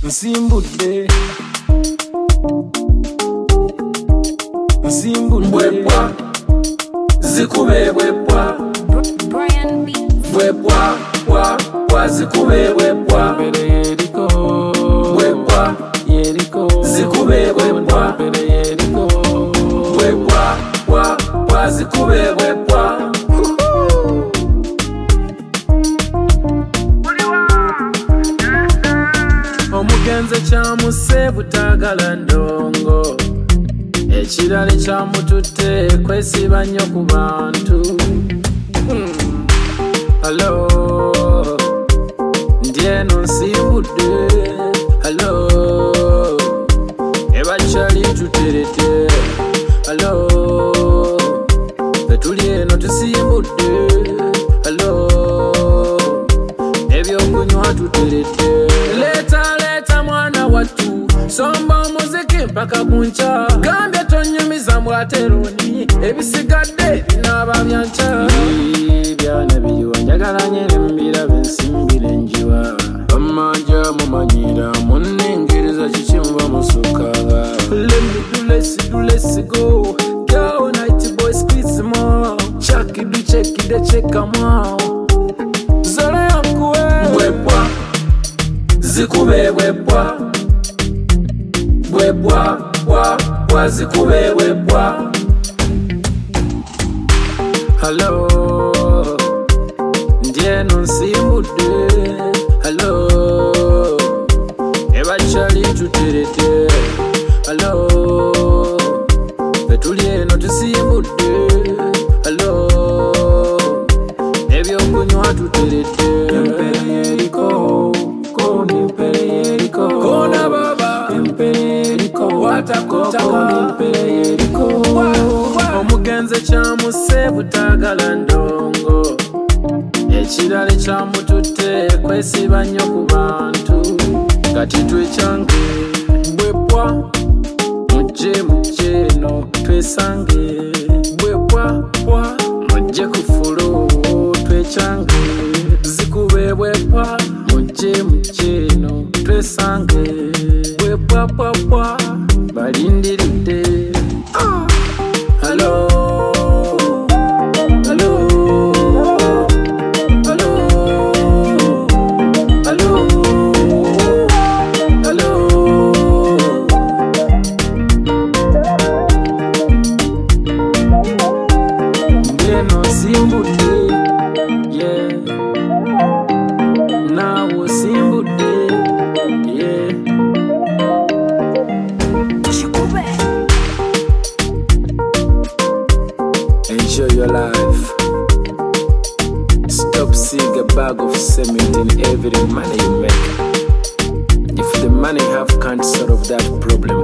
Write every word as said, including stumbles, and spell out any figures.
nsimbudde nsimbudde bwepwa zikube bwepwa Brian Beats. bwepwa pwa pwa zikube bwepwa mbere yeriko bwepwa yeriko zikube bwepwa mbere yeriko bwepwa pwa pwa zikube bwepwa omugenzi kyamuse butagala ndongo ekirala kyamututte kwesiba nnyo ku bantu. Hmm. Hello, ndi eno nsimbudde. Hello, ebakyali tuterete. Hello, betuli eno tusimbudde. Hello, ebyokunywa tuterete. Leta leta mwana wattu, somba omuziki mpaka kunca. Gambye tonyumiza mbwateroni, ebisigadde binaaba byanca. Byana biriwa njagala nyere mbirabe nsimbire njiwa. Bamanja mumanyira munningiriza kikimva musukaga. Let me do let's do let's go. Girl night boy squeeze more. Chuck it do check it de check come out. Zora yankuwe. bwepwa zikube bwepwa bwepwa pwa pwa zikube bwepwa Hello, ndi eno nsimbudde. Hello, ebakyali tuterete. Hello, betuli eno tusimbudde. Hello, ebyokunywa tuterete. Empere yeriko, koni empere yeriko. Kona baba, empere yeriko. Watakotaka, empere yeriko. Omugenzi kyamuse butagala ndongo ekirala kyamututte kwesiba nnyo ku bantu. Kati twekyange bwepwa mujje mujje eno twesange. Bwepwa pwa mujje ku fulo twekyange. Zikube bwepwa mujje mujje eno twesange. Bwepwa pwa pwa balindiridde. Ah. Hello, hello, hello, hello, hello. Ndeno simbudde, yeah. Nawo simbudde, yeah. Enjoy your life. Stop seeing a bag of cement in every money you make. If the money have can't solve that problem,